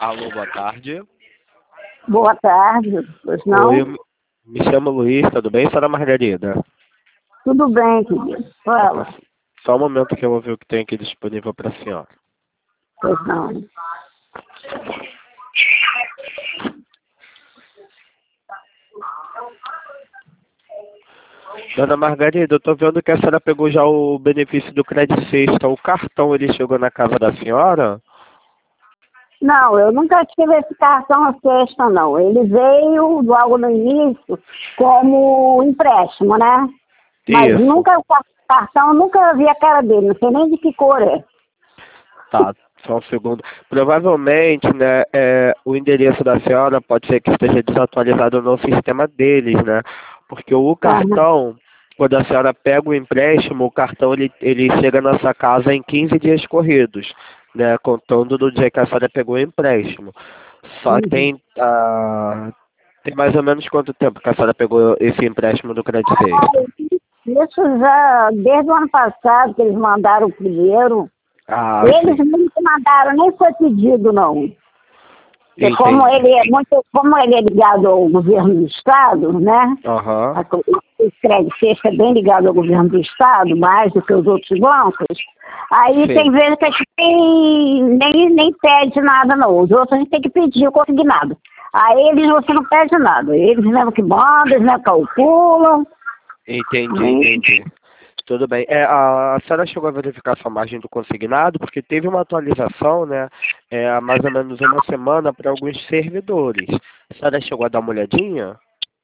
Alô, boa tarde. Boa tarde, pois não? Oi, me chamo Luiz, tudo bem, senhora Margarida? Tudo bem, querido. Fala. Só um momento que eu vou ver o que tem aqui disponível para a senhora. Pois não. Dona Margarida, eu tô vendo que a senhora pegou já o benefício do Crédito Sexta. O cartão, ele chegou na casa da senhora? Não, eu nunca tive esse cartão à sexta, não. Ele veio logo no início como empréstimo, né? Mas Isso. nunca, o cartão, eu nunca vi a cara dele, não sei nem de que cor é. Tá, só um segundo. Provavelmente, né, o endereço da senhora pode ser que esteja desatualizado no sistema deles, né? Porque o Aham. cartão, quando a senhora pega o empréstimo, o cartão ele chega na sua casa em 15 dias corridos, né? Contando do dia que a senhora pegou o empréstimo. Só que Uhum. tem mais ou menos quanto tempo que a senhora pegou esse empréstimo do Credit Sexta? Isso já desde o ano passado que eles mandaram o primeiro. Ah, Eles sim. não me mandaram, nem foi pedido, não. Porque Entendi. como ele é ligado ao governo do estado, né? Aham. O crédito Sexta é bem ligado ao governo do estado, mais do que os outros bancos. Aí tem Sim. vezes que a gente nem pede nada, não. Os outros a gente tem que pedir o consignado. Aí eles você não pede nada. Eles mesmo que mandam, eles mesmo calculam. Entendi. Tudo bem. A senhora chegou a verificar sua margem do consignado, porque teve uma atualização, né, há mais ou menos uma semana para alguns servidores. A senhora chegou a dar uma olhadinha?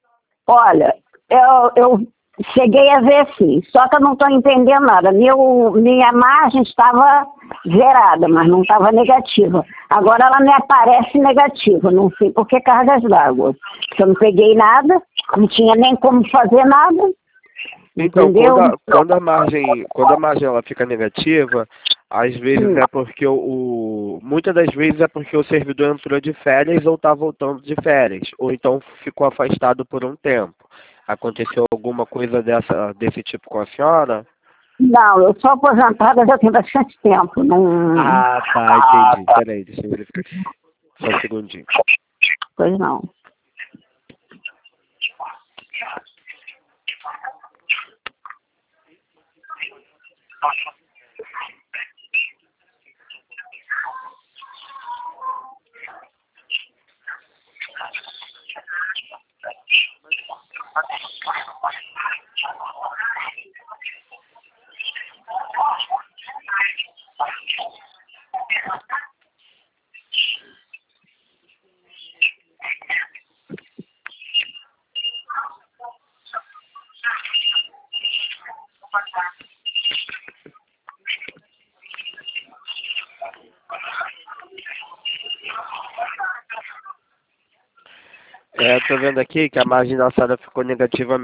Olha, eu cheguei a ver sim, só que eu não estou entendendo nada. Minha margem estava zerada, mas não estava negativa. Agora ela me aparece negativa, não sei por que cargas d'água. Porque eu não peguei nada, não tinha nem como fazer nada, Então, quando entendeu? a, quando a margem, quando a margem ela fica negativa, às vezes Hum. é porque muitas das vezes é porque o servidor entrou de férias ou está voltando de férias, ou então ficou afastado por um tempo. Aconteceu alguma coisa desse tipo com a senhora? Não, eu sou aposentada já tem bastante tempo. Não. Ah, tá, entendi. Peraí, deixa eu verificar aqui. Só um segundinho. Pois não. Tô vendo aqui que a margem da senhora ficou negativa